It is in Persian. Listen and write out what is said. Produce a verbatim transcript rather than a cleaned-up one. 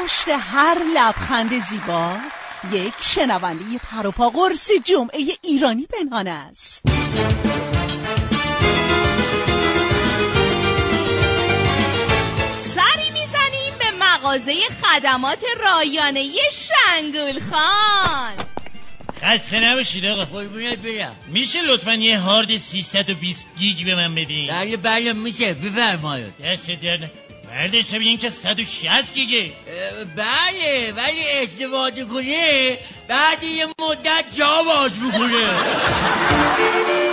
پشت هر لبخند زیبا یک شنونده پروپا قرص جمعه ایرانی پنهان است. سری میزنیم به مغازه خدمات رایانه شنگول خان. خسته نباشید آقا. قربونت برم. میشه لطفا یه هارد سیصد و بیست گیگ به من بدین؟ بله بله میشه، بفرمایید. دست درد برداشت بگین که صد و شصت گیگه. بله ولی استفاده کنه بعد یه مدت جا باز میکنه.